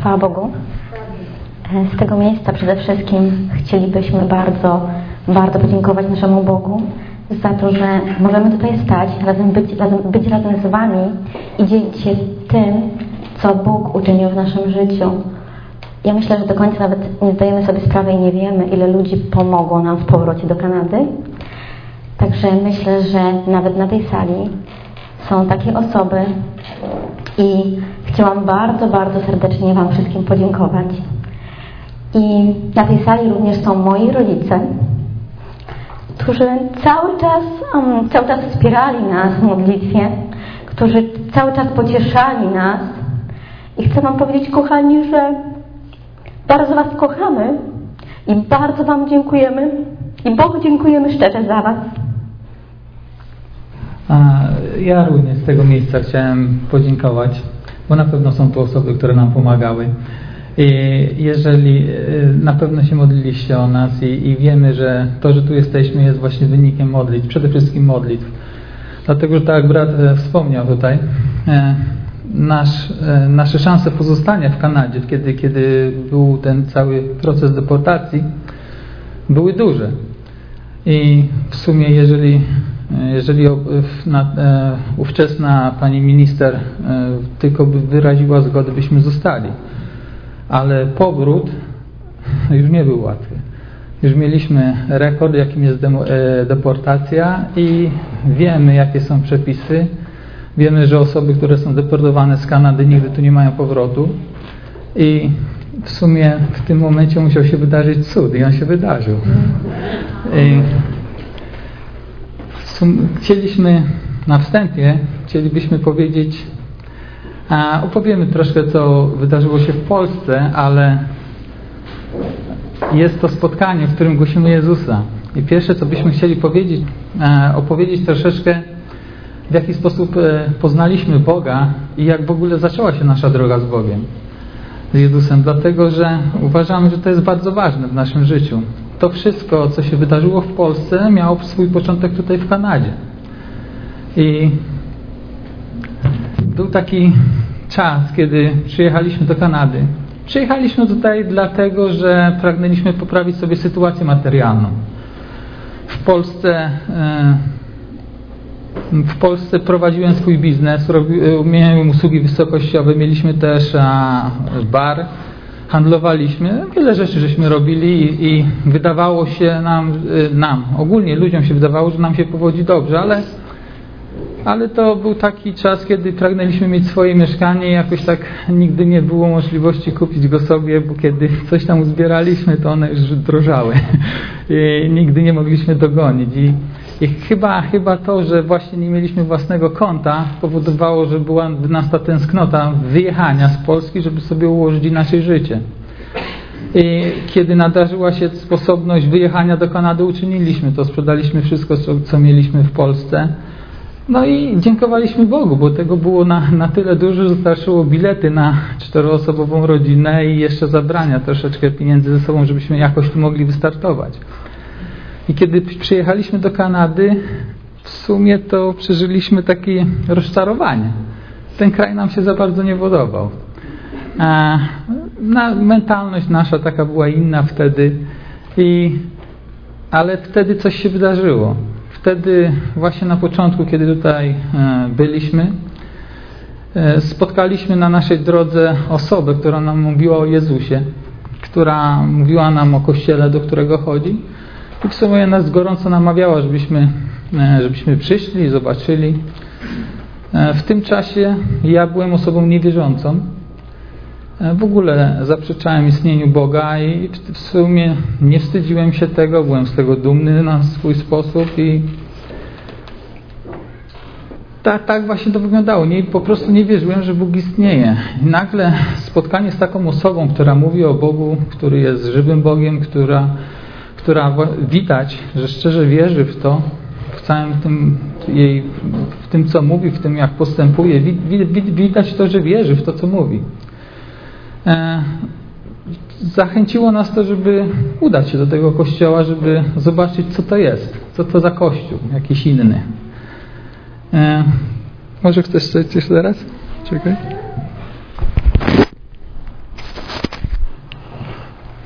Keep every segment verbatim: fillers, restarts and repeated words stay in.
Chwała Bogu. Z tego miejsca przede wszystkim chcielibyśmy bardzo, bardzo podziękować naszemu Bogu za to, że możemy tutaj stać, razem być, razem, być razem z Wami i dzielić się tym, co Bóg uczynił w naszym życiu. Ja myślę, że do końca nawet nie zdajemy sobie sprawy i nie wiemy, ile ludzi pomogło nam w powrocie do Kanady. Także myślę, że nawet na tej sali są takie osoby i chciałam bardzo, bardzo serdecznie Wam wszystkim podziękować. I na tej sali również są moi rodzice, którzy cały czas, um, cały czas wspierali nas w modlitwie, którzy cały czas pocieszali nas. I chcę Wam powiedzieć, kochani, że bardzo Was kochamy i bardzo Wam dziękujemy i Bogu dziękujemy szczerze za Was. A ja również z tego miejsca chciałem podziękować, bo na pewno są to osoby, które nam pomagały. I jeżeli na pewno się modliliście o nas i, i wiemy, że to, że tu jesteśmy, jest właśnie wynikiem modlitw, przede wszystkim modlitw. Dlatego, że tak jak brat wspomniał tutaj, nasz, nasze szanse pozostania w Kanadzie, kiedy, kiedy był ten cały proces deportacji, były duże. I w sumie, jeżeli, jeżeli na, ówczesna pani minister tylko by wyraziła zgodę, byśmy zostali. Ale powrót już nie był łatwy. Już mieliśmy rekord, jakim jest deportacja i wiemy, jakie są przepisy. Wiemy, że osoby, które są deportowane z Kanady, nigdy tu nie mają powrotu. I w sumie w tym momencie musiał się wydarzyć cud i on się wydarzył. I w sumie chcieliśmy na wstępie, chcielibyśmy powiedzieć, a opowiemy troszkę, co wydarzyło się w Polsce, ale jest to spotkanie, w którym głosimy Jezusa. I pierwsze, co byśmy chcieli powiedzieć, opowiedzieć troszeczkę, w jaki sposób poznaliśmy Boga i jak w ogóle zaczęła się nasza droga z Bogiem, z Jezusem. Dlatego, że uważamy, że to jest bardzo ważne w naszym życiu. To wszystko, co się wydarzyło w Polsce, miało swój początek tutaj w Kanadzie. I był taki czas, kiedy przyjechaliśmy do Kanady. Przyjechaliśmy tutaj dlatego, że pragnęliśmy poprawić sobie sytuację materialną. W Polsce w Polsce prowadziłem swój biznes, miałem usługi wysokościowe, mieliśmy też bar, handlowaliśmy, wiele rzeczy żeśmy robili i, i wydawało się nam, nam, ogólnie ludziom się wydawało, że nam się powodzi dobrze, ale Ale to był taki czas, kiedy pragnęliśmy mieć swoje mieszkanie i jakoś tak nigdy nie było możliwości kupić go sobie, bo kiedy coś tam uzbieraliśmy, to one już drożały i nigdy nie mogliśmy dogonić. I, i chyba, chyba to, że właśnie nie mieliśmy własnego konta, powodowało, że była w nas ta tęsknota wyjechania z Polski, żeby sobie ułożyć inaczej życie. I kiedy nadarzyła się sposobność wyjechania do Kanady, uczyniliśmy to, sprzedaliśmy wszystko, co, co mieliśmy w Polsce. No i dziękowaliśmy Bogu, bo tego było na, na tyle dużo, że starczyło bilety na czteroosobową rodzinę i jeszcze zabrania troszeczkę pieniędzy ze sobą, żebyśmy jakoś tu mogli wystartować. I kiedy przyjechaliśmy do Kanady, w sumie to przeżyliśmy takie rozczarowanie. Ten kraj nam się za bardzo nie podobał. A na, mentalność nasza taka była inna wtedy, i, ale wtedy coś się wydarzyło. Wtedy właśnie na początku, kiedy tutaj byliśmy, spotkaliśmy na naszej drodze osobę, która nam mówiła o Jezusie, która mówiła nam o Kościele, do którego chodzi i w sumie nas gorąco namawiała, żebyśmy, żebyśmy przyszli i zobaczyli. W tym czasie ja byłem osobą niewierzącą. W ogóle zaprzeczałem istnieniu Boga i w sumie nie wstydziłem się tego, byłem z tego dumny na swój sposób i tak, tak właśnie to wyglądało. Nie, po prostu nie wierzyłem, że Bóg istnieje. I nagle spotkanie z taką osobą, która mówi o Bogu, który jest żywym Bogiem, która, która widać, że szczerze wierzy w to, w całym tym jej, w tym co mówi, w tym jak postępuje, widać to, że wierzy w to, co mówi. Zachęciło nas to, żeby udać się do tego kościoła, żeby zobaczyć, co to jest, co to za kościół, jakiś inny. E, może chcesz coś teraz? Czekaj.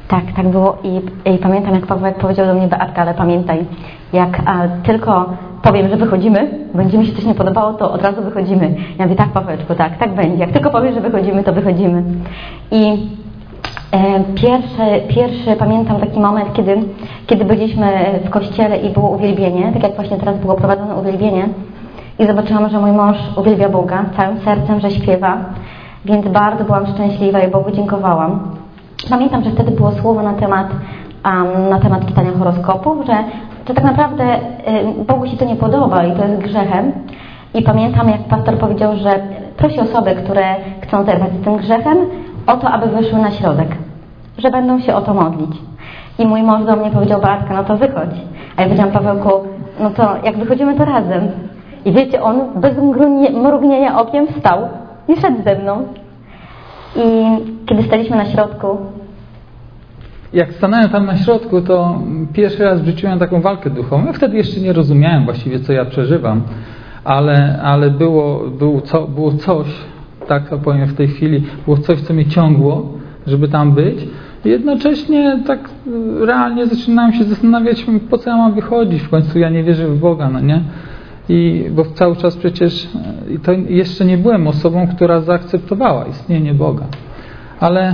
Tak, tak było i, i pamiętam, jak Paweł powiedział do mnie: Beatka, ale pamiętaj, jak a, tylko powiem, że wychodzimy, będzie mi się coś nie podobało, to od razu wychodzimy. Ja mówię: tak, Pawełeczku, tak, tak będzie. Jak tylko powiem, że wychodzimy, to wychodzimy. I e, pierwszy, pierwszy, pamiętam taki moment, kiedy, kiedy byliśmy w kościele i było uwielbienie, tak jak właśnie teraz było prowadzone uwielbienie, i zobaczyłam, że mój mąż uwielbia Boga całym sercem, że śpiewa, więc bardzo byłam szczęśliwa i Bogu dziękowałam. Pamiętam, że wtedy było słowo na temat, um, na temat czytania horoskopów, że to tak naprawdę y, Bogu się to nie podoba i to jest grzechem. I pamiętam, jak pastor powiedział, że prosi osoby, które chcą zerwać z tym grzechem, o to, aby wyszły na środek, że będą się o to modlić. I mój mąż do mnie powiedział: Beatka, no to wychodź. A ja powiedziałam: Pawełku, no to jak wychodzimy, to razem. I wiecie, on bez mrugnienia okiem wstał i szedł ze mną. I kiedy staliśmy na środku... Jak stanąłem tam na środku, to pierwszy raz w życiu miałem taką walkę duchową. Ja wtedy jeszcze nie rozumiałem właściwie, co ja przeżywam, ale, ale było, było, co, było coś, tak powiem w tej chwili, było coś, co mnie ciągło, żeby tam być. I jednocześnie tak realnie zaczynałem się zastanawiać, po co ja mam wychodzić, w końcu ja nie wierzę w Boga, no nie? I bo cały czas przecież to jeszcze nie byłem osobą, która zaakceptowała istnienie Boga. Ale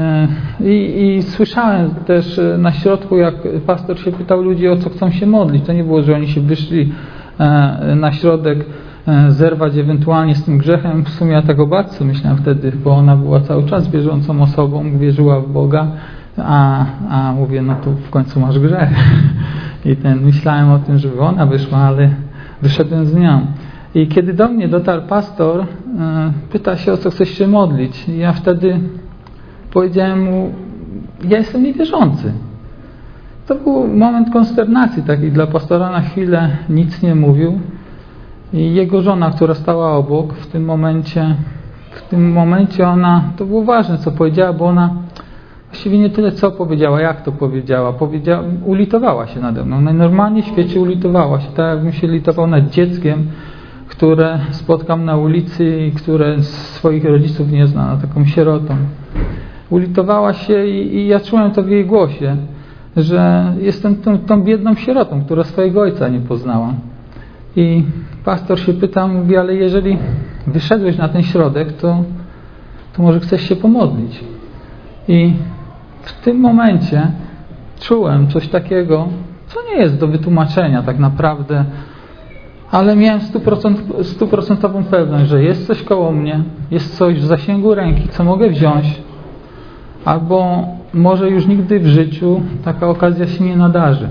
i, i słyszałem też na środku, jak pastor się pytał ludzi, o co chcą się modlić. To nie było, że oni się wyszli na środek zerwać ewentualnie z tym grzechem. W sumie ja tak o Batce myślałem wtedy, bo ona była cały czas wierzącą osobą, wierzyła w Boga, a, a mówię, no to w końcu masz grzech. I ten, myślałem o tym, żeby ona wyszła, ale wyszedłem z nią. I kiedy do mnie dotarł pastor, pyta się, o co chcesz się modlić. I ja wtedy powiedziałem mu: ja jestem niewierzący. To był moment konsternacji taki dla pastora. Na chwilę nic nie mówił. I jego żona, która stała obok w tym momencie, w tym momencie ona, to było ważne, co powiedziała, bo ona właściwie nie tyle, co powiedziała, jak to powiedziała. powiedziała ulitowała się nade mną. Najnormalniej w świecie ulitowała się, tak jakbym się litował nad dzieckiem, które spotkam na ulicy i które swoich rodziców nie zna, na taką sierotą. Ulitowała się i, i ja czułem to w jej głosie, że jestem tą, tą biedną sierotą, która swojego ojca nie poznała. I pastor się pyta, mówi: ale jeżeli wyszedłeś na ten środek, to, to może chcesz się pomodlić. I w tym momencie czułem coś takiego, co nie jest do wytłumaczenia tak naprawdę, ale miałem stuprocentową pewność, że jest coś koło mnie, jest coś w zasięgu ręki, co mogę wziąć, albo może już nigdy w życiu taka okazja się nie nadarzy.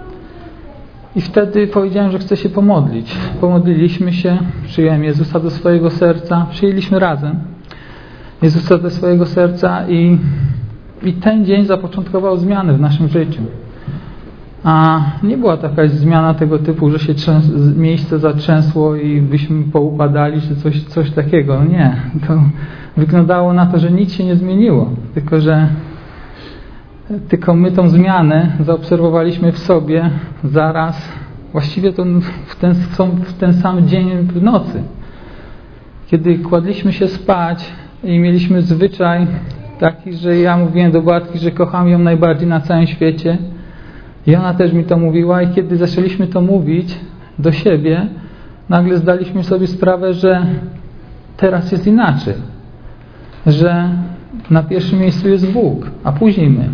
I wtedy powiedziałem, że chcę się pomodlić. Pomodliliśmy się, przyjąłem Jezusa do swojego serca, przyjęliśmy razem Jezusa do swojego serca i, i ten dzień zapoczątkował zmiany w naszym życiu. A nie była to jakaś zmiana tego typu, że się trzęs, miejsce zatrzęsło i byśmy poupadali, czy coś, coś takiego. Nie. To wyglądało na to, że nic się nie zmieniło. Tylko, że tylko my tą zmianę zaobserwowaliśmy w sobie zaraz, właściwie to w ten, w ten sam dzień w nocy. Kiedy kładliśmy się spać i mieliśmy zwyczaj taki, że ja mówiłem do Batki, że kocham ją najbardziej na całym świecie. I ona też mi to mówiła, i kiedy zaczęliśmy to mówić do siebie, nagle zdaliśmy sobie sprawę, że teraz jest inaczej. Że na pierwszym miejscu jest Bóg, a później my.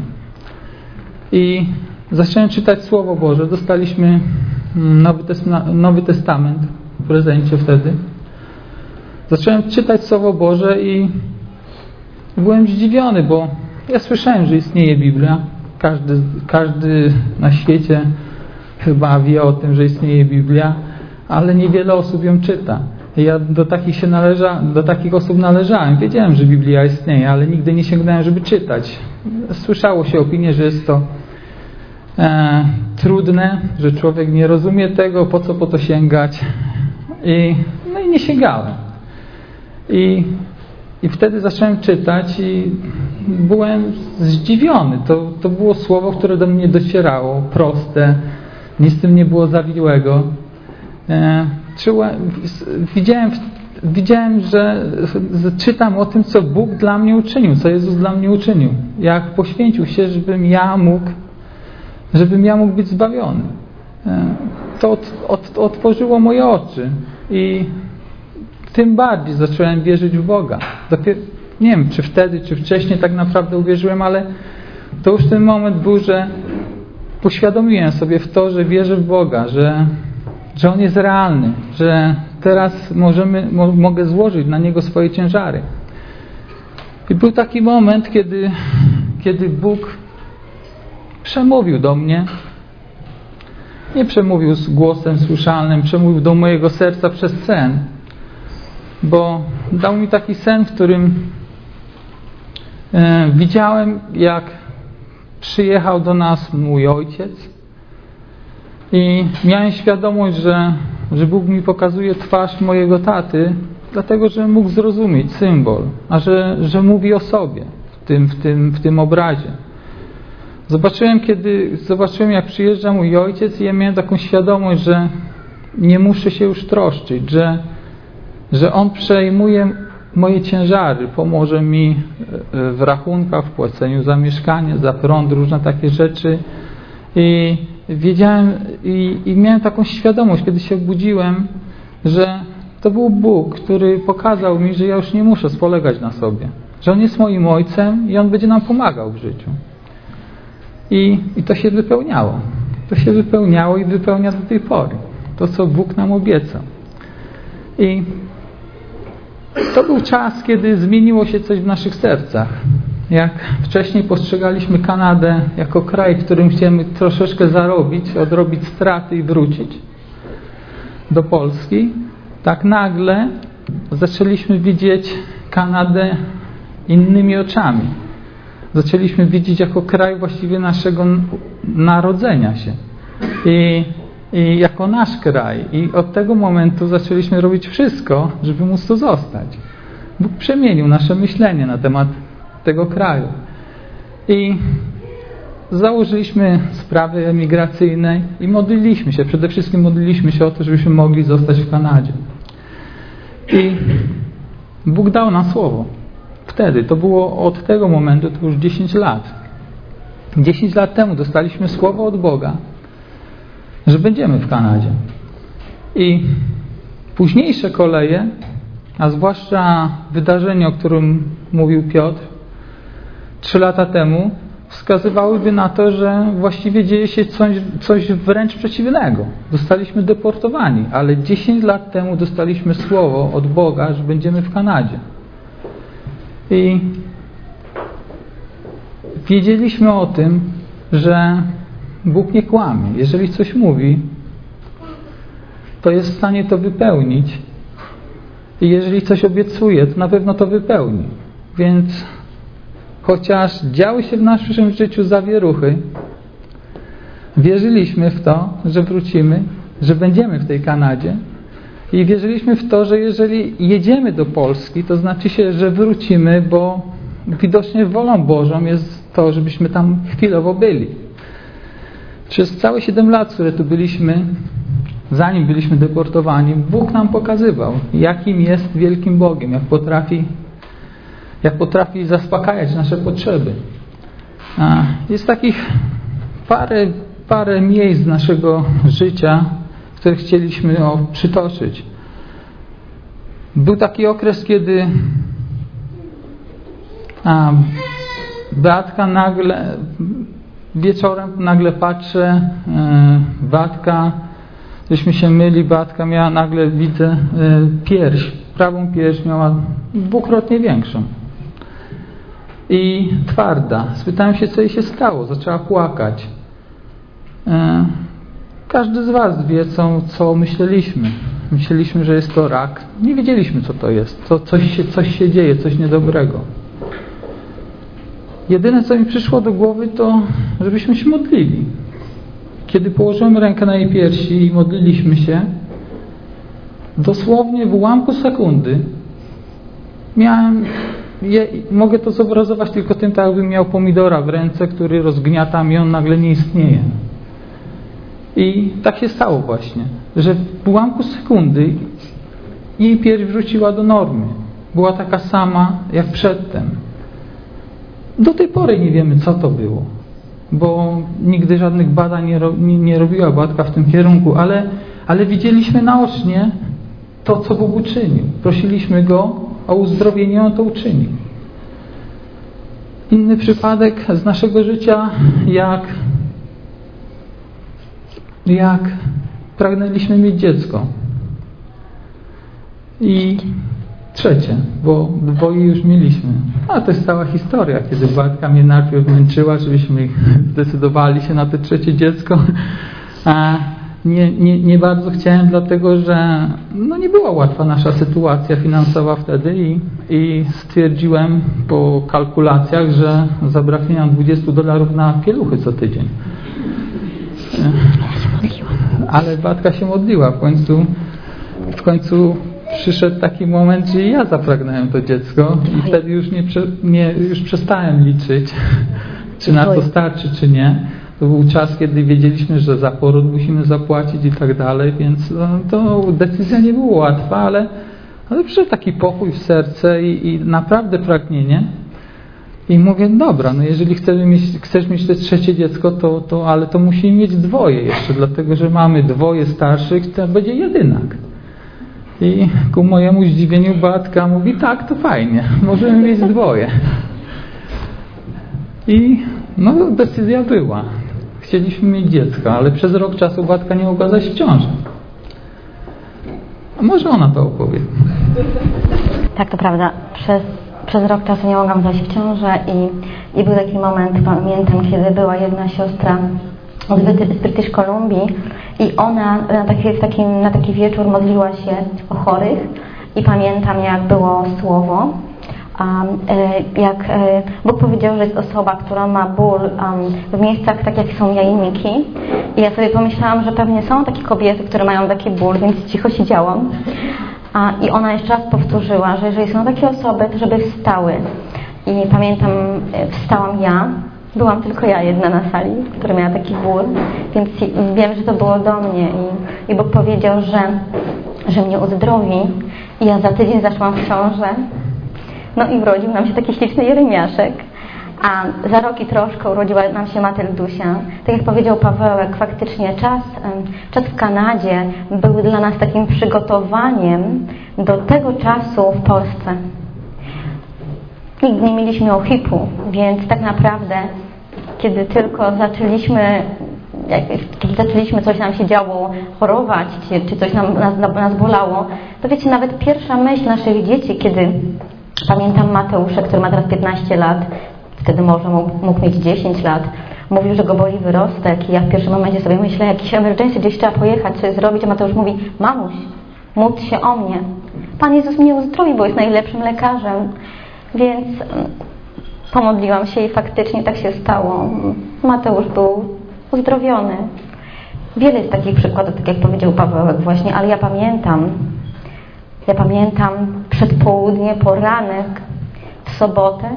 I zacząłem czytać Słowo Boże. Dostaliśmy Nowy, Testament, Nowy Testament w prezencie wtedy. Zacząłem czytać Słowo Boże i byłem zdziwiony, bo ja słyszałem, że istnieje Biblia. Każdy, każdy na świecie chyba wie o tym, że istnieje Biblia, ale niewiele osób ją czyta. Ja do takich, się należa, do takich osób należałem. Wiedziałem, że Biblia istnieje, ale nigdy nie sięgnąłem, żeby czytać. Słyszało się opinię, że jest to e, trudne, że człowiek nie rozumie tego, po co po to sięgać. I, no i nie sięgałem. I, i wtedy zacząłem czytać i byłem zdziwiony. To, to było słowo, które do mnie docierało, proste, nic z tym nie było zawiłego. E, czułem, widziałem w, widziałem, że czytam o tym, co Bóg dla mnie uczynił, co Jezus dla mnie uczynił. Jak poświęcił się, żebym ja mógł, żebym ja mógł być zbawiony. To od, od, otworzyło moje oczy i tym bardziej zacząłem wierzyć w Boga. Dopiero, nie wiem, czy wtedy, czy wcześniej tak naprawdę uwierzyłem, ale to już ten moment był, że uświadomiłem sobie w to, że wierzę w Boga, że, że On jest realny, że teraz możemy, mo, mogę złożyć na Niego swoje ciężary. I był taki moment, kiedy, kiedy Bóg przemówił do mnie. Nie przemówił z głosem słyszalnym, przemówił do mojego serca przez sen. Bo dał mi taki sen, w którym e, widziałem, jak przyjechał do nas mój ojciec i miałem świadomość, że, że Bóg mi pokazuje twarz mojego taty, dlatego, że mógł zrozumieć symbol, a że, że mówi o sobie w tym, w tym, w tym obrazie. Zobaczyłem, kiedy zobaczyłem, jak przyjeżdża mój ojciec i ja miałem taką świadomość, że nie muszę się już troszczyć, że, że On przejmuje moje ciężary, pomoże mi w rachunkach, w płaceniu za mieszkanie, za prąd, różne takie rzeczy. I wiedziałem i, i miałem taką świadomość, kiedy się obudziłem, że to był Bóg, który pokazał mi, że ja już nie muszę spolegać na sobie, że On jest moim ojcem i On będzie nam pomagał w życiu. I, i to się wypełniało. To się wypełniało i wypełnia do tej pory. To, co Bóg nam obiecał. I to był czas, kiedy zmieniło się coś w naszych sercach. Jak wcześniej postrzegaliśmy Kanadę jako kraj, w którym chcemy troszeczkę zarobić, odrobić straty i wrócić do Polski, tak nagle zaczęliśmy widzieć Kanadę innymi oczami. Zaczęliśmy widzieć jako kraj właściwie naszego narodzenia się i, i jako nasz kraj. I od tego momentu zaczęliśmy robić wszystko, żeby móc tu zostać. Bóg przemienił nasze myślenie na temat tego kraju. I założyliśmy sprawy emigracyjne i modliliśmy się. Przede wszystkim modliliśmy się o to, żebyśmy mogli zostać w Kanadzie. I Bóg dał nam słowo. Wtedy, to było od tego momentu, to już dziesięć lat. dziesięć lat temu dostaliśmy słowo od Boga, że będziemy w Kanadzie. I późniejsze koleje, a zwłaszcza wydarzenie, o którym mówił Piotr trzy lata temu, wskazywałyby na to, że właściwie dzieje się coś, coś wręcz przeciwnego. Zostaliśmy deportowani, ale dziesięć lat temu dostaliśmy słowo od Boga, że będziemy w Kanadzie. I wiedzieliśmy o tym, że Bóg nie kłamie. Jeżeli coś mówi, to jest w stanie to wypełnić. I jeżeli coś obiecuje, to na pewno to wypełni. Więc chociaż działy się w naszym życiu zawieruchy, wierzyliśmy w to, że wrócimy, że będziemy w tej Kanadzie. I wierzyliśmy w to, że jeżeli jedziemy do Polski, to znaczy się, że wrócimy, bo widocznie wolą Bożą jest to, żebyśmy tam chwilowo byli. Przez całe siedem lat, które tu byliśmy, zanim byliśmy deportowani, Bóg nam pokazywał, jakim jest wielkim Bogiem, jak potrafi, jak potrafi zaspokajać nasze potrzeby. Jest takich parę, parę miejsc naszego życia, które chcieliśmy o, przytoczyć. Był taki okres, kiedy a, Beatka nagle, wieczorem nagle patrzę, e, Beatka, żeśmy się myli, Beatka miała, nagle widzę e, pierś, prawą pierś miała dwukrotnie większą. I twarda. Spytałem się, co jej się stało. Zaczęła płakać. E, Każdy z was wie, co, co myśleliśmy. Myśleliśmy, że jest to rak. Nie wiedzieliśmy, co to jest. To coś się, coś się dzieje, coś niedobrego. Jedyne, co mi przyszło do głowy, to żebyśmy się modlili. Kiedy położyłem rękę na jej piersi i modliliśmy się, dosłownie w ułamku sekundy miałem, je, mogę to zobrazować tylko tym, tak jakbym miał pomidora w ręce, który rozgniatam i on nagle nie istnieje. I tak się stało właśnie, że w ułamku sekundy jej pierś wróciła do normy. Była taka sama jak przedtem. Do tej pory nie wiemy, co to było, bo nigdy żadnych badań nie, ro, nie, nie robiła Beatka w tym kierunku, ale, ale widzieliśmy naocznie to, co Bóg uczynił. Prosiliśmy Go o uzdrowienie, On to uczynił. Inny przypadek z naszego życia, jak, jak pragnęliśmy mieć dziecko. I trzecie, bo dwoje już mieliśmy. A to jest cała historia, kiedy Beatka mnie najpierw męczyła, żebyśmy zdecydowali się na to trzecie dziecko. A nie, nie, nie bardzo chciałem, dlatego że no nie była łatwa nasza sytuacja finansowa wtedy i, i stwierdziłem po kalkulacjach, że zabraknie nam dwadzieścia dolarów na pieluchy co tydzień. Ale Beatka się modliła. W końcu, w końcu przyszedł taki moment, że ja zapragnąłem to dziecko i wtedy już, nie, nie, już przestałem liczyć, czy na to starczy, czy nie. To był czas, kiedy wiedzieliśmy, że za poród musimy zapłacić i tak dalej, więc no, to decyzja nie była łatwa, ale, ale przyszedł taki pokój w serce i, i naprawdę pragnienie. I mówię, dobra, no jeżeli chcemy mieć, chcesz mieć to trzecie dziecko, to, to, ale to musimy mieć dwoje jeszcze, dlatego że mamy dwoje starszych, to będzie jedynak. I ku mojemu zdziwieniu Beatka mówi, tak, to fajnie, możemy mieć dwoje. I no decyzja była. Chcieliśmy mieć dziecko, ale przez rok czasu Beatka nie mogła zajść w ciążę. A może ona to opowie? Tak, to prawda. Przez, przez rok czasu nie mogłam zajść w ciążę i, i był taki moment, pamiętam, kiedy była jedna siostra z British Columbii i ona na taki, w takim, na taki wieczór modliła się o chorych i pamiętam, jak było słowo. Um, jak e, Bóg powiedział, że jest osoba, która ma ból um, w miejscach tak jak są jajniki i ja sobie pomyślałam, że pewnie są takie kobiety, które mają taki ból, więc cicho siedziałam. A, i ona jeszcze raz powtórzyła, że jeżeli są takie osoby, to żeby wstały. I pamiętam, wstałam ja, byłam tylko ja jedna na sali, która miała taki ból, więc wiem, że to było do mnie i, i Bóg powiedział, że, że mnie uzdrowi i ja za tydzień zaszłam w ciążę. No i urodził nam się taki śliczny Jeremiaszek, a za rok i troszkę urodziła nam się Matyldusia. Tak jak powiedział Pawełek, faktycznie czas, czas w Kanadzie był dla nas takim przygotowaniem do tego czasu w Polsce. Nigdy nie mieliśmy ochipu, więc tak naprawdę, kiedy tylko zaczęliśmy, jak, kiedy zaczęliśmy, coś nam się działo, chorować, czy, czy coś nam, nas, nas bolało, to wiecie, nawet pierwsza myśl naszych dzieci, kiedy pamiętam Mateusza, który ma teraz piętnaście lat, wtedy może mógł, mógł mieć dziesięć lat, mówił, że go boli wyrostek i ja w pierwszym momencie sobie myślę, jakiś emergency, gdzieś trzeba pojechać, coś zrobić, a Mateusz mówi, mamuś, módl się o mnie. Pan Jezus mnie uzdrowi, bo jest najlepszym lekarzem. Więc pomodliłam się i faktycznie tak się stało. Mateusz był uzdrowiony. Wiele jest takich przykładów, tak jak powiedział Pawełek właśnie, ale ja pamiętam, ja pamiętam przedpołudnie, poranek, w sobotę.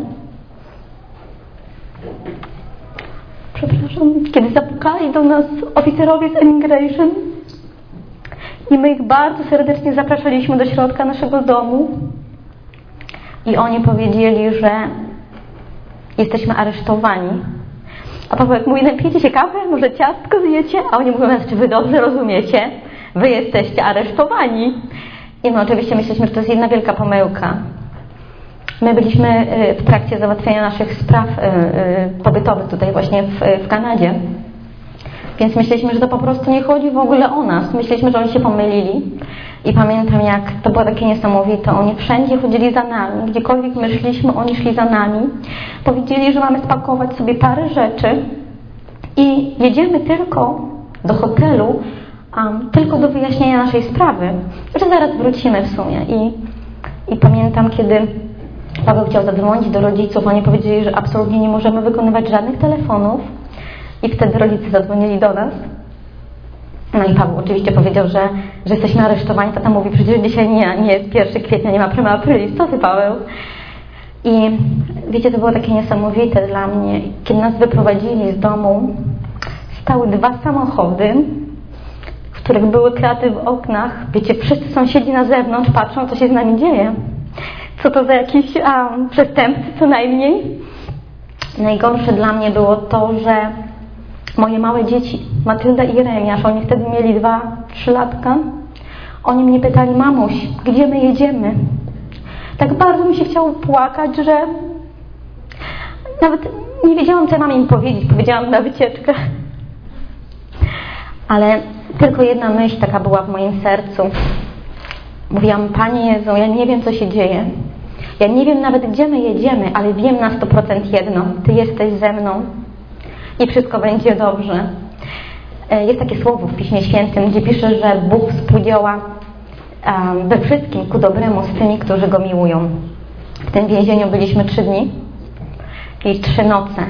Przepraszam, kiedy zapukali do nas oficerowie z Immigration i my ich bardzo serdecznie zapraszaliśmy do środka naszego domu. I oni powiedzieli, że jesteśmy aresztowani. A Pawełek mówi, napijecie się kawę, może ciastko zjecie? A oni mówią, czy wy dobrze rozumiecie? Wy jesteście aresztowani. I my oczywiście myśleliśmy, że to jest jedna wielka pomyłka. My byliśmy w trakcie załatwiania naszych spraw pobytowych tutaj właśnie w, w Kanadzie. Więc myśleliśmy, że to po prostu nie chodzi w ogóle o nas. Myśleliśmy, że oni się pomylili. I pamiętam, jak to było takie niesamowite. Oni wszędzie chodzili za nami. Gdziekolwiek my szliśmy, oni szli za nami. Powiedzieli, że mamy spakować sobie parę rzeczy i jedziemy tylko do hotelu, um, tylko do wyjaśnienia naszej sprawy. Że zaraz wrócimy w sumie. I, i pamiętam, kiedy Paweł chciał zadzwonić do rodziców, oni powiedzieli, że absolutnie nie możemy wykonywać żadnych telefonów. I wtedy rodzice zadzwonili do nas. No i Paweł oczywiście powiedział, że, że jesteśmy aresztowani. Tata mówi, przecież dzisiaj nie, nie jest pierwszego kwietnia, nie ma prima aprilis. Co ty, Paweł? I wiecie, to było takie niesamowite dla mnie. Kiedy nas wyprowadzili z domu, stały dwa samochody, w których były kraty w oknach. Wiecie, wszyscy sąsiedzi na zewnątrz patrzą, co się z nami dzieje. Co to za jakiś um, przestępcy co najmniej. Najgorsze dla mnie było to, że moje małe dzieci, Matylda i Jeremiasz, oni wtedy mieli dwa, trzy latka, oni mnie pytali: mamuś, gdzie my jedziemy? Tak bardzo mi się chciało płakać, że nawet nie wiedziałam, co ja mam im powiedzieć. Powiedziałam na wycieczkę. Ale tylko jedna myśl taka była w moim sercu. Mówiłam: Panie Jezu, ja nie wiem, co się dzieje. Ja nie wiem nawet, gdzie my jedziemy, ale wiem na sto procent jedno. Ty jesteś ze mną i wszystko będzie dobrze. Jest takie słowo w Piśmie Świętym, gdzie pisze, że Bóg współdziała um, we wszystkim ku dobremu z tymi, którzy Go miłują. W tym więzieniu byliśmy trzy dni i trzy noce.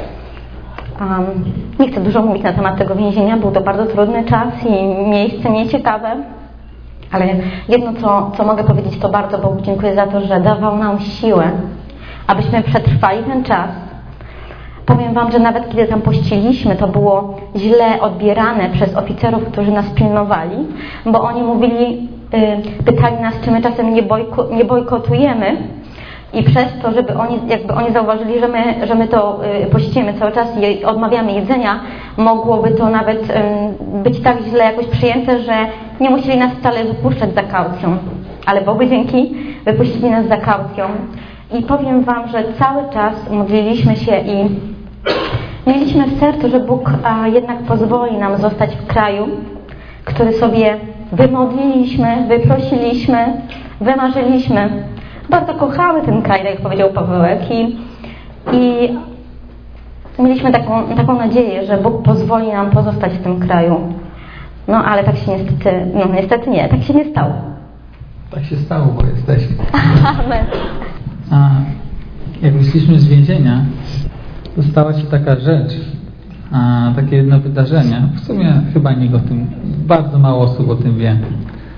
Um, nie chcę dużo mówić na temat tego więzienia, był to bardzo trudny czas i miejsce nieciekawe, ale jedno, co, co mogę powiedzieć, to bardzo Bogu dziękuję za to, że dawał nam siłę, abyśmy przetrwali ten czas. Powiem Wam, że nawet kiedy tam pościliśmy, to było źle odbierane przez oficerów, którzy nas pilnowali, bo oni mówili, y, pytali nas, czy my czasem nie, bojko, nie bojkotujemy. I przez to, żeby oni, jakby oni zauważyli, że my, że my to y, pościmy cały czas i odmawiamy jedzenia, mogłoby to nawet y, być tak źle jakoś przyjęte, że nie musieli nas wcale wypuszczać za kaucją. Ale Bogu dzięki, wypuścili nas za kaucją. I powiem Wam, że cały czas modliliśmy się i mieliśmy w sercu, że Bóg a, jednak pozwoli nam zostać w kraju, który sobie wymodliliśmy, wyprosiliśmy, wymarzyliśmy. Bardzo kochały ten kraj, tak jak powiedział Pawełek, i, i mieliśmy taką, taką nadzieję, że Bóg pozwoli nam pozostać w tym kraju. No ale tak się niestety, no niestety nie, tak się nie stało. Tak się stało, bo jesteśmy. Amen. A jak wyszliśmy z więzienia, to stała się taka rzecz, a, takie jedno wydarzenie. W sumie chyba nikt o tym, bardzo mało osób o tym wie.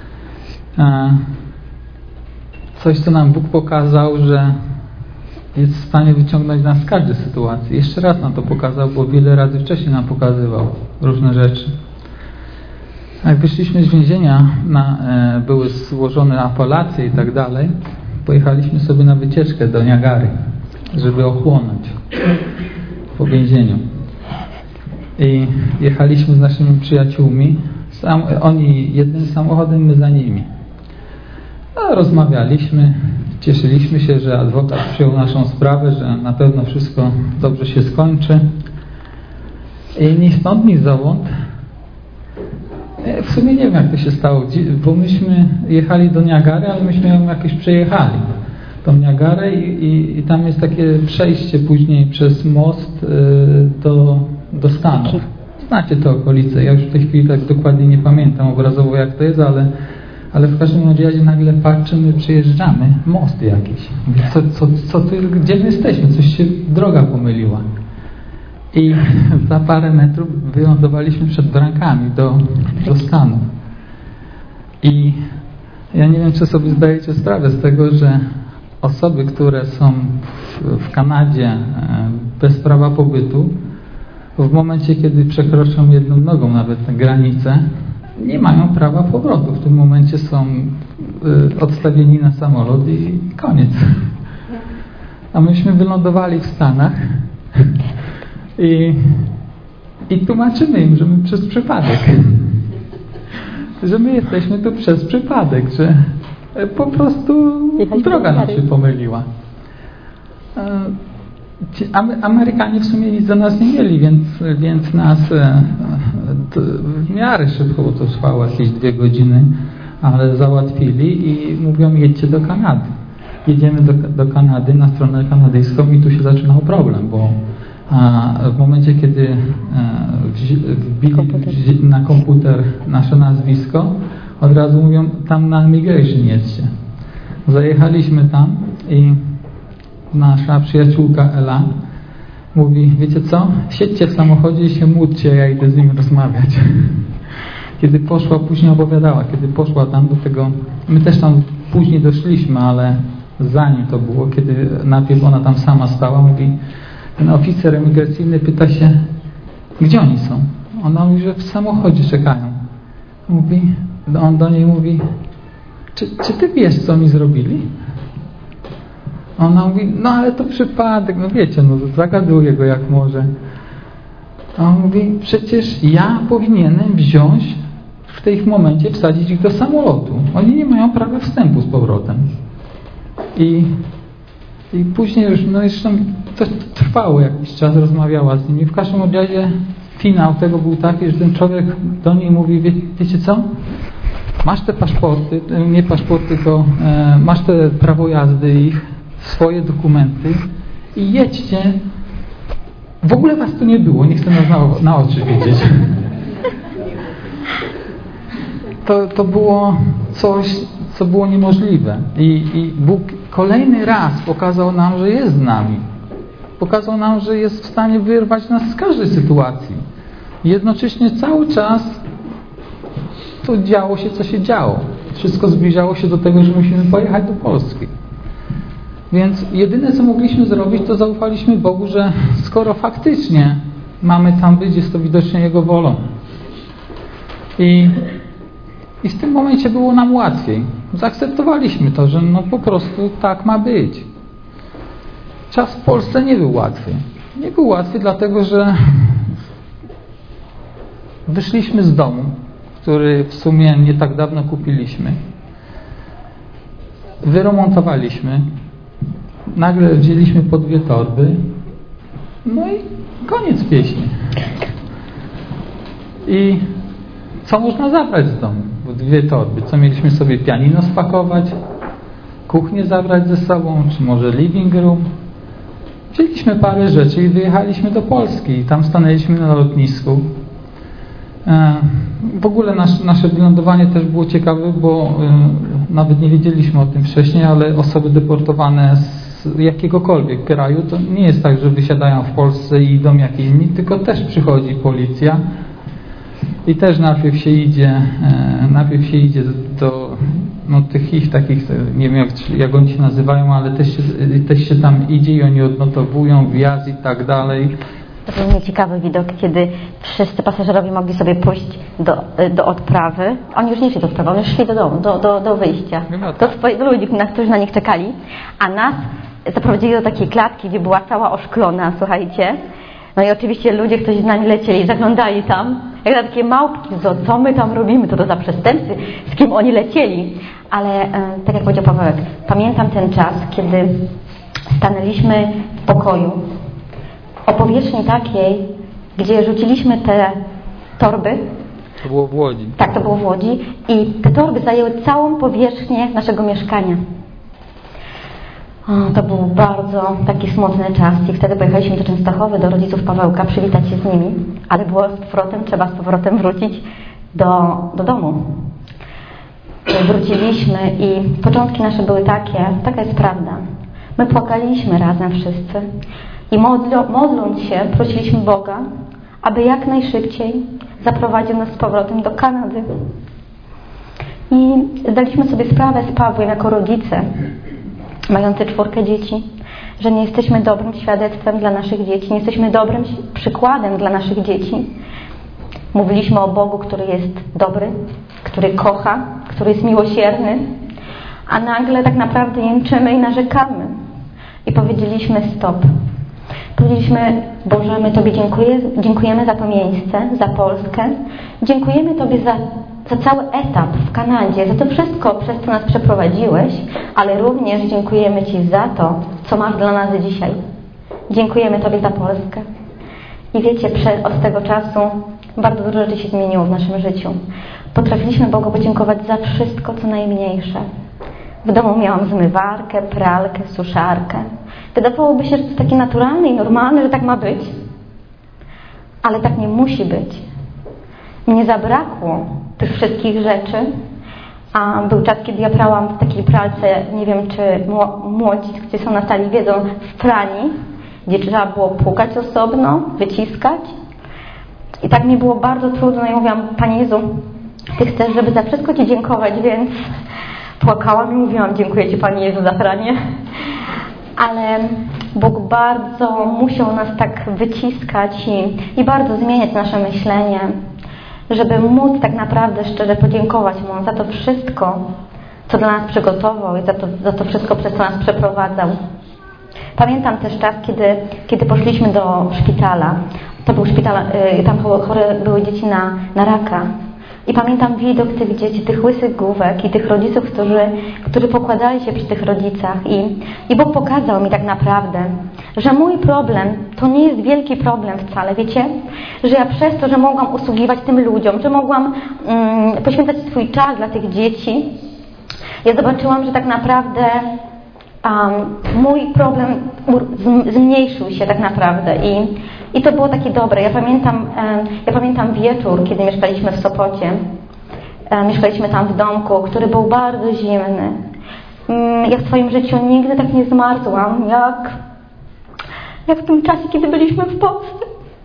A, coś, co nam Bóg pokazał, że jest w stanie wyciągnąć nas z każdej sytuacji. Jeszcze raz nam to pokazał, bo wiele razy wcześniej nam pokazywał różne rzeczy. Jak wyszliśmy z więzienia, na, e, były złożone apelacje i tak dalej, pojechaliśmy sobie na wycieczkę do Niagary, żeby ochłonąć po więzieniu. I jechaliśmy z naszymi przyjaciółmi, sam, oni jednym samochodem, my za nimi. A rozmawialiśmy, cieszyliśmy się, że adwokat przyjął naszą sprawę, że na pewno wszystko dobrze się skończy. I ni stąd, ni zowąd. W sumie nie wiem, jak to się stało, bo myśmy jechali do Niagary, ale myśmy ją jakoś przejechali, tą Niagarę i, i, i tam jest takie przejście później przez most y, do, do Stanów. Znacie te okolice, ja już w tej chwili tak dokładnie nie pamiętam obrazowo, jak to jest, ale ale w każdym razie nagle patrzymy, przejeżdżamy, most jakiś. Mówię, co, co, co tu, gdzie my jesteśmy? Coś się droga pomyliła. I za parę metrów wylądowaliśmy przed bramkami do, do Stanów. I ja nie wiem, czy sobie zdajecie sprawę z tego, że osoby, które są w, w Kanadzie bez prawa pobytu, w momencie, kiedy przekroczą jedną nogą nawet tę granicę, nie mają prawa powrotu. W tym momencie są y, odstawieni na samolot i koniec. A myśmy wylądowali w Stanach i, i tłumaczymy im, że my przez przypadek. Że my jesteśmy tu przez przypadek, że po prostu droga nam się pomyliła. Amerykanie w sumie nic do nas nie mieli, więc, więc nas e, w miarę szybko, bo to trwało jakieś dwie godziny, ale załatwili i mówią, jedźcie do Kanady. Jedziemy do, do Kanady, na stronę kanadyjską i tu się zaczynał problem, bo a, w momencie, kiedy e, wbili komputer. na komputer nasze nazwisko, od razu mówią, tam na immigration jedźcie. Zajechaliśmy tam i nasza przyjaciółka Ela mówi, wiecie co, siedźcie w samochodzie i się módlcie, ja idę z nim rozmawiać. Kiedy poszła, później opowiadała, kiedy poszła tam do tego, my też tam później doszliśmy, ale zanim to było, kiedy najpierw ona tam sama stała, mówi, ten oficer emigracyjny pyta się, gdzie oni są? Ona mówi, że w samochodzie czekają. mówi, on do niej mówi, czy, czy ty wiesz, co mi zrobili? Ona mówi, no ale to przypadek, no wiecie, no zagaduję go jak może. A on mówi, przecież ja powinienem wziąć w tym momencie, wsadzić ich do samolotu. Oni nie mają prawa wstępu z powrotem. I, i później już, no jeszcze to trwało jakiś czas, rozmawiała z nimi. W każdym razie finał tego był taki, że ten człowiek do niej mówi, wie, wiecie co? Masz te paszporty, nie paszporty, tylko e, masz te prawo jazdy ich, swoje dokumenty i jedźcie. W ogóle was tu nie było, nie chcę nas na, na oczy widzieć. To, to było coś, co było niemożliwe. I, I Bóg kolejny raz pokazał nam, że jest z nami. Pokazał nam, że jest w stanie wyrwać nas z każdej sytuacji. I jednocześnie cały czas to działo się, co się działo. Wszystko zbliżało się do tego, że musimy pojechać do Polski. Więc jedyne, co mogliśmy zrobić, to zaufaliśmy Bogu, że skoro faktycznie mamy tam być, jest to widocznie Jego wolą. I, i w tym momencie było nam łatwiej. Zaakceptowaliśmy to, że no po prostu tak ma być. Czas w Polsce nie był łatwy. Nie był łatwy, dlatego że wyszliśmy z domu, który w sumie nie tak dawno kupiliśmy. Wyremontowaliśmy. Nagle wzięliśmy po dwie torby. No i koniec pieśni. I co można zabrać z domu? Dwie torby. Co mieliśmy sobie pianino spakować? Kuchnię zabrać ze sobą? Czy może living room? Wzięliśmy parę rzeczy i wyjechaliśmy do Polski. I tam stanęliśmy na lotnisku. W ogóle nasz, nasze wylądowanie też było ciekawe, bo nawet nie wiedzieliśmy o tym wcześniej, ale osoby deportowane z jakiegokolwiek kraju, to nie jest tak, że wysiadają w Polsce i idą jak inni, tylko też przychodzi policja i też najpierw się idzie, najpierw się idzie do no, tych ich takich, nie wiem jak, jak oni się nazywają, ale też się, też się tam idzie i oni odnotowują wjazd i tak dalej. To był nieciekawy widok, kiedy wszyscy pasażerowie mogli sobie pójść do, do odprawy. Oni już nie szli do odprawy, oni już szli do domu, do, do, do wyjścia. Do, swoich, do ludzi, którzy na nich czekali. A nas zaprowadzili do takiej klatki, gdzie była cała oszklona, słuchajcie. No i oczywiście ludzie, którzy z nami lecieli, zaglądali tam, jak na takie małpki, co, co my tam robimy, to to za przestępcy, z kim oni lecieli. Ale e, tak jak powiedział Pawełek, pamiętam ten czas, kiedy stanęliśmy w pokoju, o powierzchni takiej, gdzie rzuciliśmy te torby. To było w Łodzi. Tak, to było w Łodzi. I te torby zajęły całą powierzchnię naszego mieszkania. O, to był bardzo taki smutny czas. I wtedy pojechaliśmy do Częstochowy, do rodziców Pawełka, przywitać się z nimi. Ale było z powrotem, trzeba z powrotem wrócić do, do domu. Wróciliśmy i początki nasze były takie, taka jest prawda. My płakaliśmy razem wszyscy. I modlą, modląc się, prosiliśmy Boga, aby jak najszybciej zaprowadził nas z powrotem do Kanady. I zdaliśmy sobie sprawę z Pawłem jako rodzice, mający czwórkę dzieci, że nie jesteśmy dobrym świadectwem dla naszych dzieci, nie jesteśmy dobrym przykładem dla naszych dzieci. Mówiliśmy o Bogu, który jest dobry, który kocha, który jest miłosierny, a nagle tak naprawdę jęczymy i narzekamy. I powiedzieliśmy stop. Powiedzieliśmy, Boże, my Tobie dziękuję, dziękujemy za to miejsce, za Polskę. Dziękujemy Tobie za, za cały etap w Kanadzie, za to wszystko, przez co nas przeprowadziłeś, ale również dziękujemy Ci za to, co masz dla nas dzisiaj. Dziękujemy Tobie za Polskę. I wiecie, od tego czasu bardzo dużo rzeczy się zmieniło w naszym życiu. Potrafiliśmy Bogu podziękować za wszystko, co najmniejsze. W domu miałam zmywarkę, pralkę, suszarkę. Wydawałoby się, że to takie naturalne i normalne, że tak ma być. Ale tak nie musi być. Mnie zabrakło tych wszystkich rzeczy, a był czas, kiedy ja prałam w takiej pralce, nie wiem, czy młodzi, którzy są na sali, wiedzą, w prani, gdzie trzeba było płukać osobno, wyciskać. I tak mi było bardzo trudno i mówiłam, Panie Jezu, Ty chcesz, żeby za wszystko Ci dziękować, więc płakałam i mówiłam, dziękuję Ci, Panie Jezu, za pranie. Ale Bóg bardzo musiał nas tak wyciskać i, i bardzo zmieniać nasze myślenie. żeby móc tak naprawdę szczerze podziękować Mu za to wszystko, co dla nas przygotował i za to, za to wszystko, przez co nas przeprowadzał. Pamiętam też czas, kiedy, kiedy poszliśmy do szpitala. To był szpital, yy, tam chore były dzieci na, na raka. I pamiętam widok tych dzieci, tych łysych główek i tych rodziców, którzy, którzy pokładali się przy tych rodzicach. I, I Bóg pokazał mi tak naprawdę, że mój problem to nie jest wielki problem wcale, wiecie? Że ja przez to, że mogłam usługiwać tym ludziom, że mogłam mm, poświęcać swój czas dla tych dzieci, ja zobaczyłam, że tak naprawdę um, mój problem zmniejszył się tak naprawdę. I, i to było takie dobre. Ja pamiętam, um, ja pamiętam wieczór, kiedy mieszkaliśmy w Sopocie. Um, mieszkaliśmy tam w domku, który był bardzo zimny. Um, ja w swoim życiu nigdy tak nie zmarzłam, jak, jak w tym czasie, kiedy byliśmy w Polsce.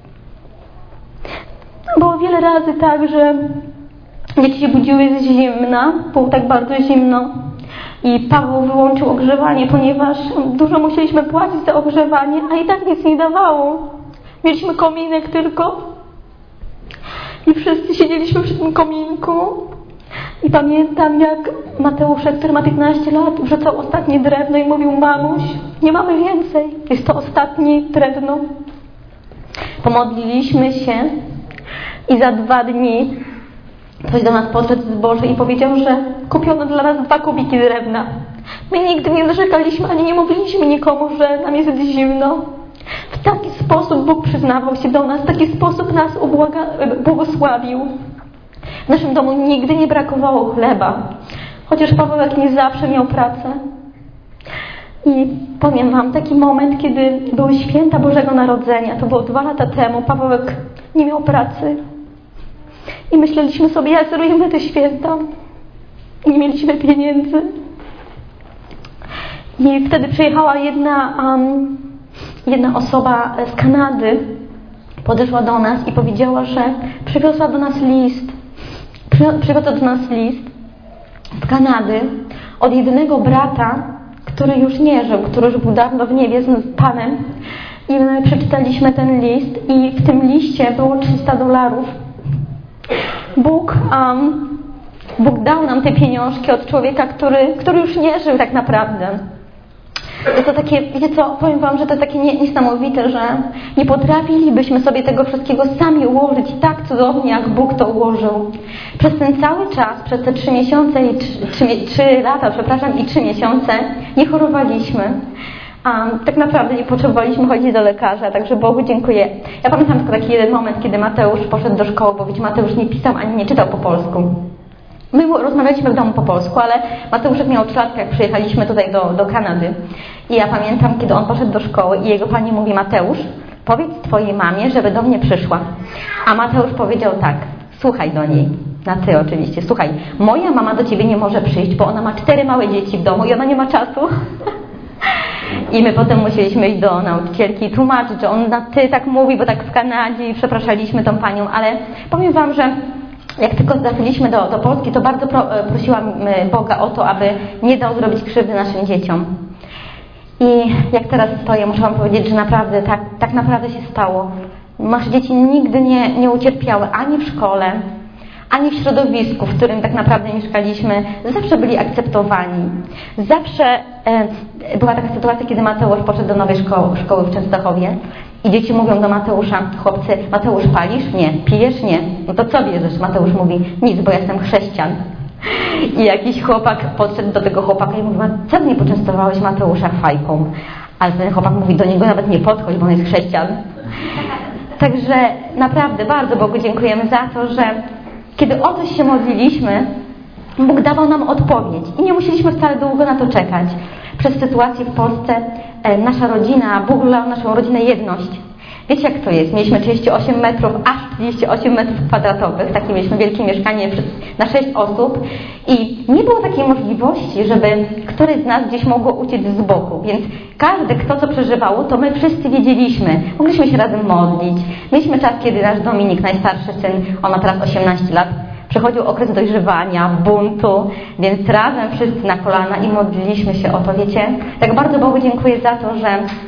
Było wiele razy tak, że dzieci się budziły z zimna, było tak bardzo zimno i Paweł wyłączył ogrzewanie, ponieważ dużo musieliśmy płacić za ogrzewanie, a i tak nic nie dawało. Mieliśmy kominek tylko i wszyscy siedzieliśmy przy tym kominku i pamiętam, jak Mateuszek, który ma piętnaście lat, wrzucał ostatnie drewno i mówił: mamuś, nie mamy więcej, jest to ostatnie drewno. Pomodliliśmy się i za dwa dni ktoś do nas podszedł z Boży i powiedział, że kupiono dla nas dwa kubiki drewna. My nigdy nie narzekaliśmy, ani nie mówiliśmy nikomu, że nam jest zimno. W taki sposób Bóg przyznawał się do nas, w taki sposób nas ubłaga, błogosławił. W naszym domu nigdy nie brakowało chleba, chociaż Pawełek nie zawsze miał pracę. I powiem wam, taki moment, kiedy były święta Bożego Narodzenia, to było dwa lata temu, Pawełek nie miał pracy. I myśleliśmy sobie, jak zrobimy te święta. Nie mieliśmy pieniędzy. I wtedy przyjechała jedna, um, jedna osoba z Kanady. Podeszła do nas i powiedziała, że przywiozła do nas list. Przy, przywiozła do nas list z Kanady od jedynego brata, który już nie żył, który już był dawno w niebie z Panem. I my przeczytaliśmy ten list i w tym liście było trzysta dolarów. Bóg, um, Bóg dał nam te pieniążki od człowieka, który, który już nie żył tak naprawdę. Jest to takie, wiecie co, powiem wam, że to takie nie, niesamowite, że nie potrafilibyśmy sobie tego wszystkiego sami ułożyć tak cudownie, jak Bóg to ułożył. Przez ten cały czas, przez te trzy miesiące i trzy, trzy, trzy lata, przepraszam, i trzy miesiące nie chorowaliśmy. Um, tak naprawdę nie potrzebowaliśmy chodzić do lekarza, także Bogu dziękuję. Ja pamiętam tylko taki jeden moment, kiedy Mateusz poszedł do szkoły, bo wiecie, Mateusz nie pisał ani nie czytał po polsku. My rozmawialiśmy w domu po polsku, ale Mateuszek miał trzy lata, jak przyjechaliśmy tutaj do, do Kanady. I ja pamiętam, kiedy on poszedł do szkoły i jego pani mówi: Mateusz, powiedz twojej mamie, żeby do mnie przyszła. A Mateusz powiedział tak: słuchaj do niej. Na ty oczywiście. Słuchaj, moja mama do ciebie nie może przyjść, bo ona ma cztery małe dzieci w domu i ona nie ma czasu. I my potem musieliśmy iść do nauczycielki i tłumaczyć, że on na ty tak mówi, bo tak w Kanadzie, i przepraszaliśmy tą panią, ale powiem wam, że jak tylko trafiliśmy do, do Polski, to bardzo pro, prosiłam Boga o to, aby nie dał zrobić krzywdy naszym dzieciom. I jak teraz stoję, muszę wam powiedzieć, że naprawdę tak, tak naprawdę się stało. Nasze dzieci nigdy nie, nie ucierpiały ani w szkole, ani w środowisku, w którym tak naprawdę mieszkaliśmy. Zawsze byli akceptowani. Zawsze e, była taka sytuacja, kiedy Mateusz poszedł do nowej szkoły, szkoły w Częstochowie i dzieci mówią do Mateusza: chłopcy, Mateusz, palisz? Nie. Pijesz? Nie. No to co bierzesz? Mateusz mówi: nic, bo ja jestem chrześcijan. I jakiś chłopak podszedł do tego chłopaka i mówi: co ty nie poczęstowałeś Mateusza fajką? Ale ten chłopak mówi: do niego nawet nie podchodź, bo on jest chrześcijan. Także naprawdę bardzo Bogu dziękujemy za to, że kiedy o coś się modliliśmy, Bóg dawał nam odpowiedź i nie musieliśmy wcale długo na to czekać. Przez sytuację w Polsce e, nasza rodzina, Bóg dał naszą rodzinę jedność. Wiecie, jak to jest? Mieliśmy trzydzieści osiem metrów, aż trzydzieści osiem metrów kwadratowych. Takie mieliśmy wielkie mieszkanie na sześć osób i nie było takiej możliwości, żeby któreś z nas gdzieś mogło uciec z boku. Więc każdy, kto co przeżywało, to my wszyscy wiedzieliśmy. Mogliśmy się razem modlić. Mieliśmy czas, kiedy nasz Dominik, najstarszy syn, on ma teraz osiemnaście lat, przechodził okres dojrzewania, buntu, więc razem wszyscy na kolana i modliliśmy się o to, wiecie? Tak bardzo Bogu dziękuję za to, że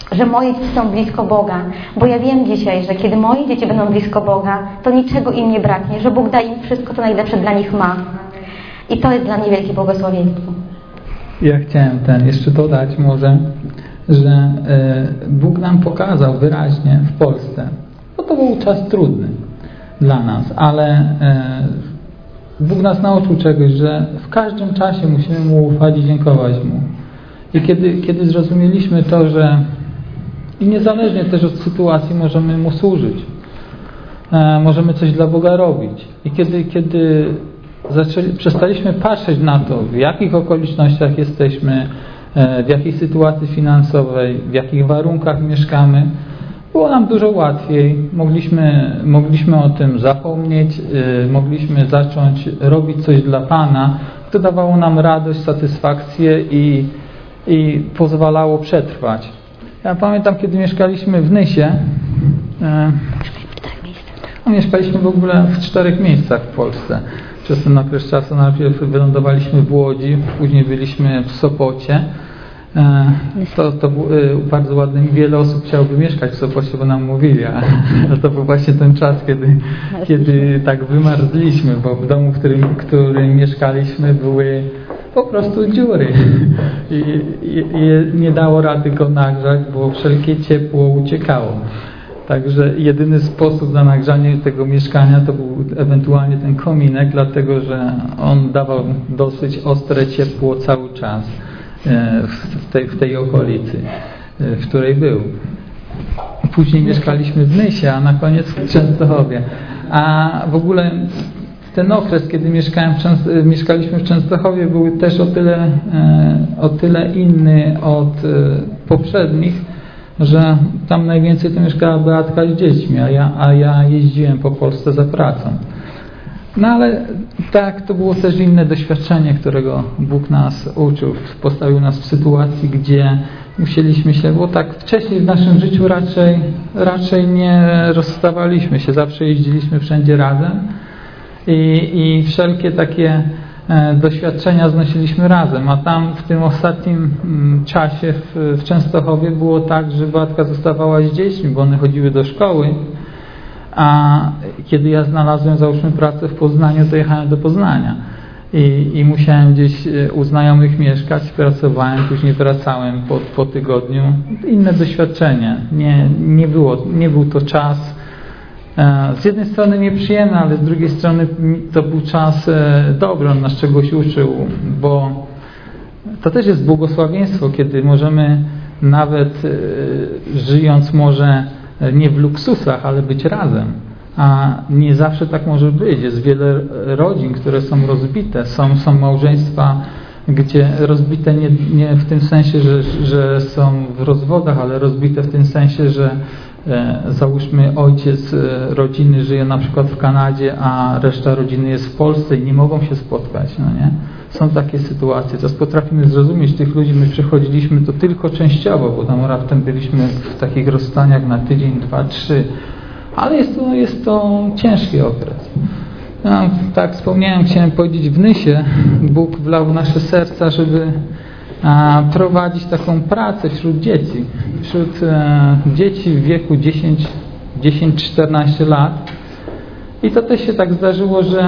że moje dzieci są blisko Boga, bo ja wiem dzisiaj, że kiedy moje dzieci będą blisko Boga, to niczego im nie braknie, że Bóg da im wszystko, co najlepsze dla nich ma. I to jest dla mnie wielkie błogosławieństwo. Ja chciałem ten jeszcze dodać może, że Bóg nam pokazał wyraźnie w Polsce, bo to był czas trudny dla nas, ale Bóg nas nauczył czegoś, że w każdym czasie musimy Mu ufać i dziękować Mu. I kiedy, kiedy zrozumieliśmy to, że i niezależnie też od sytuacji możemy Mu służyć, możemy coś dla Boga robić. I kiedy, kiedy zaczęli, przestaliśmy patrzeć na to, w jakich okolicznościach jesteśmy, w jakiej sytuacji finansowej, w jakich warunkach mieszkamy, było nam dużo łatwiej. Mogliśmy, mogliśmy o tym zapomnieć, mogliśmy zacząć robić coś dla Pana, to dawało nam radość, satysfakcję i, i pozwalało przetrwać. Ja pamiętam, kiedy mieszkaliśmy w Nysie, no, mieszkaliśmy w ogóle w czterech miejscach w Polsce. Przez ten okres czasu najpierw wylądowaliśmy w Łodzi, później byliśmy w Sopocie. To, to był bardzo ładny. Wiele osób chciałoby mieszkać w Sopocie, bo nam mówili, a to był właśnie ten czas, kiedy, kiedy tak wymarzliśmy, bo w domu, w którym, w którym mieszkaliśmy, były po prostu dziury i, i, i nie dało rady go nagrzać, bo wszelkie ciepło uciekało. Także jedyny sposób na nagrzanie tego mieszkania to był ewentualnie ten kominek, dlatego że on dawał dosyć ostre ciepło cały czas w tej, w tej okolicy, w której był. Później mieszkaliśmy w Nysie, a na koniec w Częstochowie. A w ogóle ten okres, kiedy mieszkałem w Częst- mieszkaliśmy w Częstochowie, był też o tyle, o tyle inny od poprzednich, że tam najwięcej to mieszkała Beatka z dziećmi, a ja, a ja jeździłem po Polsce za pracą. No ale tak, to było też inne doświadczenie, którego Bóg nas uczył. Postawił nas w sytuacji, gdzie musieliśmy się, bo tak wcześniej w naszym życiu raczej, raczej nie rozstawaliśmy się, zawsze jeździliśmy wszędzie razem i, i wszelkie takie doświadczenia znosiliśmy razem, a tam w tym ostatnim czasie w, w Częstochowie było tak, że Beatka zostawała z dziećmi, bo one chodziły do szkoły, a kiedy ja znalazłem, załóżmy, pracę w Poznaniu, to jechałem do Poznania i, i musiałem gdzieś u znajomych mieszkać, pracowałem, później wracałem po, po tygodniu. Inne doświadczenie, nie, nie, było, nie był to czas z jednej strony nieprzyjemny, ale z drugiej strony to był czas dobry, on nas czegoś uczył, bo to też jest błogosławieństwo, kiedy możemy nawet żyjąc może nie w luksusach, ale być razem. A nie zawsze tak może być. Jest wiele rodzin, które są rozbite. Są, są małżeństwa, gdzie rozbite nie, nie w tym sensie, że, że są w rozwodach, ale rozbite w tym sensie, że e, załóżmy ojciec rodziny żyje na przykład w Kanadzie, a reszta rodziny jest w Polsce i nie mogą się spotkać. No nie? Są takie sytuacje. Teraz potrafimy zrozumieć tych ludzi. My przechodziliśmy to tylko częściowo, bo tam raptem byliśmy w takich rozstaniach na tydzień, dwa, trzy. Ale jest to, jest to ciężki okres. No, tak wspomniałem, chciałem powiedzieć, w Nysie Bóg wlał w nasze serca, żeby a, prowadzić taką pracę wśród dzieci. Wśród a, dzieci w wieku dziesięć czternaście lat. I to też się tak zdarzyło, że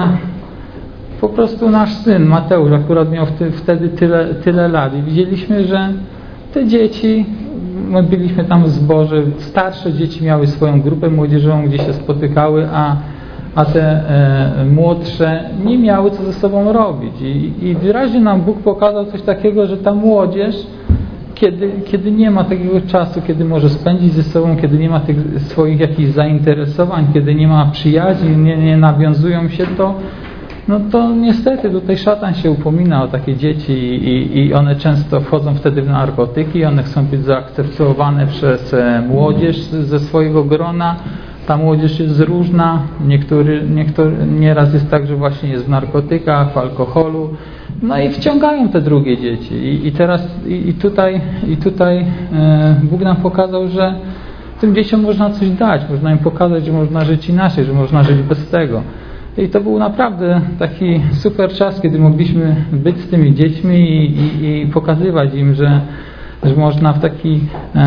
po prostu nasz syn Mateusz akurat miał wtedy tyle, tyle lat i widzieliśmy, że te dzieci, my byliśmy tam w zborze, starsze dzieci miały swoją grupę młodzieżową, gdzie się spotykały, a, a te e, młodsze nie miały co ze sobą robić. I, i wyraźnie nam Bóg pokazał coś takiego, że ta młodzież, kiedy, kiedy nie ma takiego czasu, kiedy może spędzić ze sobą, kiedy nie ma tych swoich jakichś zainteresowań, kiedy nie ma przyjaźni, nie, nie nawiązują się, to no to niestety tutaj szatan się upomina o takie dzieci i, i one często wchodzą wtedy w narkotyki, one chcą być zaakceptowane przez młodzież ze swojego grona. Ta młodzież jest różna, niektóry, niektóry, nieraz jest tak, że właśnie jest w narkotykach, w alkoholu, no i wciągają te drugie dzieci. I, i teraz i, i tutaj, i tutaj e, Bóg nam pokazał, że tym dzieciom można coś dać, można im pokazać, że można żyć inaczej, że można żyć bez tego. I to był naprawdę taki super czas, kiedy mogliśmy być z tymi dziećmi i, i, i pokazywać im, że że można w taki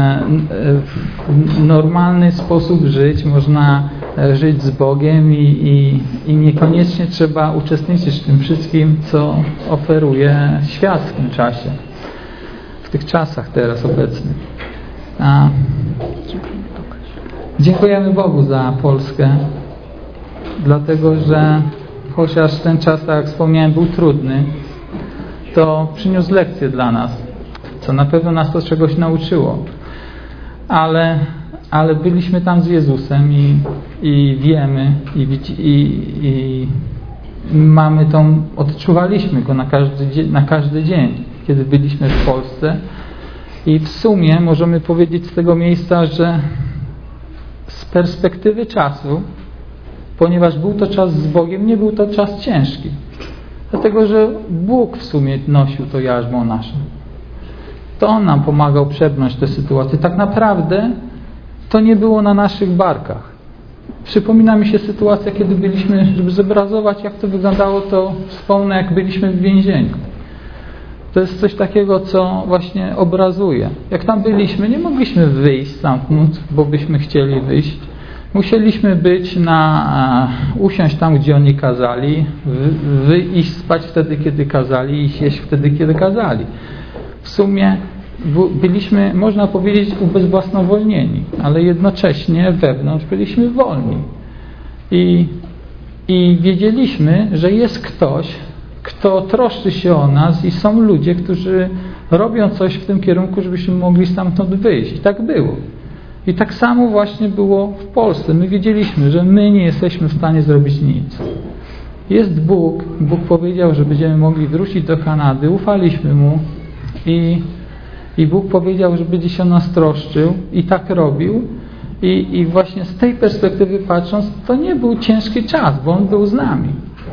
normalny sposób żyć, można żyć z Bogiem i, i, i niekoniecznie trzeba uczestniczyć w tym wszystkim, co oferuje świat w tym czasie, w tych czasach teraz obecnych. A dziękujemy Bogu za Polskę, dlatego że chociaż ten czas, tak jak wspomniałem, był trudny, to przyniósł lekcję dla nas, co na pewno nas to czegoś nauczyło. Ale, ale byliśmy tam z Jezusem i, i wiemy i, i, i mamy tą, odczuwaliśmy Go na każdy, na każdy dzień, kiedy byliśmy w Polsce. I w sumie możemy powiedzieć z tego miejsca, że z perspektywy czasu, ponieważ był to czas z Bogiem, nie był to czas ciężki. Dlatego, że Bóg w sumie nosił to jarzmo nasze. To On nam pomagał przebrnąć tę sytuację. Tak naprawdę to nie było na naszych barkach. Przypomina mi się sytuacja, kiedy byliśmy, żeby zobrazować, jak to wyglądało, to wspomnę, jak byliśmy w więzieniu. To jest coś takiego, co właśnie obrazuje. Jak tam byliśmy, nie mogliśmy wyjść stamtąd, bo byśmy chcieli wyjść. Musieliśmy być na, usiąść tam, gdzie oni kazali, wy, iść spać wtedy, kiedy kazali, iść jeść wtedy, kiedy kazali. W sumie byliśmy, można powiedzieć, ubezwłasnowolnieni, ale jednocześnie wewnątrz byliśmy wolni. I, i wiedzieliśmy, że jest ktoś, kto troszczy się o nas i są ludzie, którzy robią coś w tym kierunku, żebyśmy mogli stamtąd wyjść. I tak było. I tak samo właśnie było w Polsce. My wiedzieliśmy, że my nie jesteśmy w stanie zrobić nic. Jest Bóg. Bóg powiedział, że będziemy mogli wrócić do Kanady. Ufaliśmy Mu i, i Bóg powiedział, że będzie się o nas troszczył i tak robił. I, I właśnie z tej perspektywy patrząc, to nie był ciężki czas, bo On był z nami.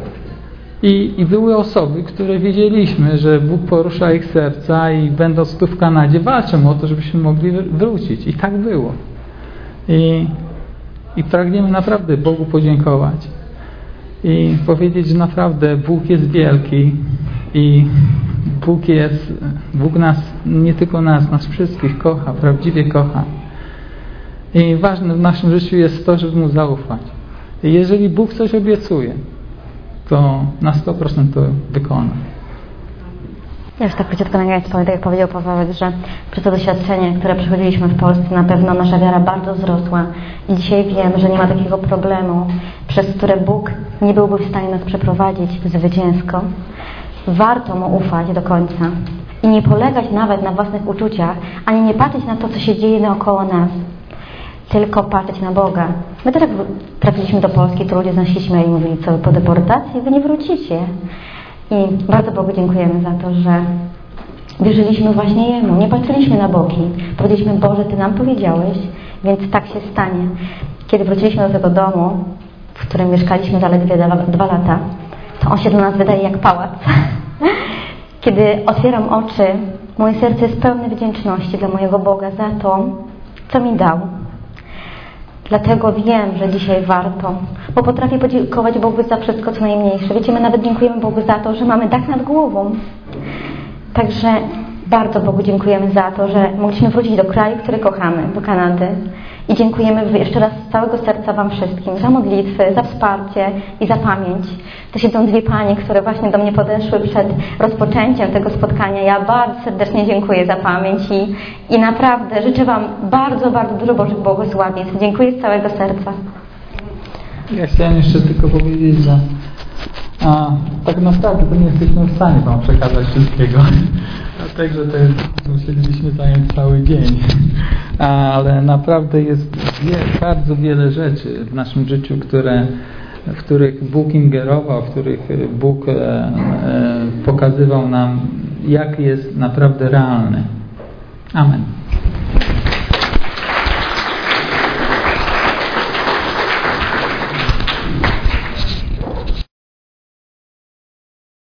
I, I były osoby, które wiedzieliśmy, że Bóg porusza ich serca i będąc tu w Kanadzie walczą o to, żebyśmy mogli wrócić. I tak było. I, i pragniemy naprawdę Bogu podziękować. I powiedzieć, że naprawdę Bóg jest wielki i Bóg jest, Bóg nas, nie tylko nas, nas wszystkich kocha, prawdziwie kocha. I ważne w naszym życiu jest to, żeby Mu zaufać. I jeżeli Bóg coś obiecuje, to na sto procent to wykona. Ja już tak króciutko nagrać powiem, tak jak powiedział Pawełek, że przez to doświadczenie, które przechodziliśmy w Polsce, na pewno nasza wiara bardzo wzrosła i dzisiaj wiem, że nie ma takiego problemu, przez które Bóg nie byłby w stanie nas przeprowadzić zwycięsko. Warto Mu ufać do końca i nie polegać nawet na własnych uczuciach, ani nie patrzeć na to, co się dzieje naokoło nas, tylko patrzeć na Boga. My też jak trafiliśmy do Polski, to ludzie z nas się śmiali i mówili, co po deportacji wy nie wrócicie. I bardzo Bogu dziękujemy za to, że wierzyliśmy właśnie Jemu, nie patrzyliśmy na boki. Powiedzieliśmy, Boże, Ty nam powiedziałeś, więc tak się stanie. Kiedy wróciliśmy do tego domu, w którym mieszkaliśmy zaledwie dwa, dwa lata, to on się dla nas wydaje jak pałac. Kiedy otwieram oczy, moje serce jest pełne wdzięczności dla mojego Boga za to, co mi dał. Dlatego wiem, że dzisiaj warto, bo potrafię podziękować Bogu za wszystko, co najmniejsze. Wiecie, my nawet dziękujemy Bogu za to, że mamy dach nad głową. Także bardzo Bogu dziękujemy za to, że mogliśmy wrócić do kraju, który kochamy, do Kanady. I dziękujemy jeszcze raz z całego serca Wam wszystkim za modlitwy, za wsparcie i za pamięć. To siedzą dwie panie, które właśnie do mnie podeszły przed rozpoczęciem tego spotkania. Ja bardzo serdecznie dziękuję za pamięć i, i naprawdę życzę Wam bardzo, bardzo dużo Bożych błogosławieństw. Dziękuję z całego serca. Ja chciałem jeszcze tylko powiedzieć, że a, tak naprawdę to nie jesteśmy w stanie Wam przekazać wszystkiego. Dlatego, że to jest, musielibyśmy zająć cały dzień. A, ale naprawdę jest wie, bardzo wiele rzeczy w naszym życiu, które, w których Bóg ingerował, w których Bóg e, e, pokazywał nam, jak jest naprawdę realny. Amen.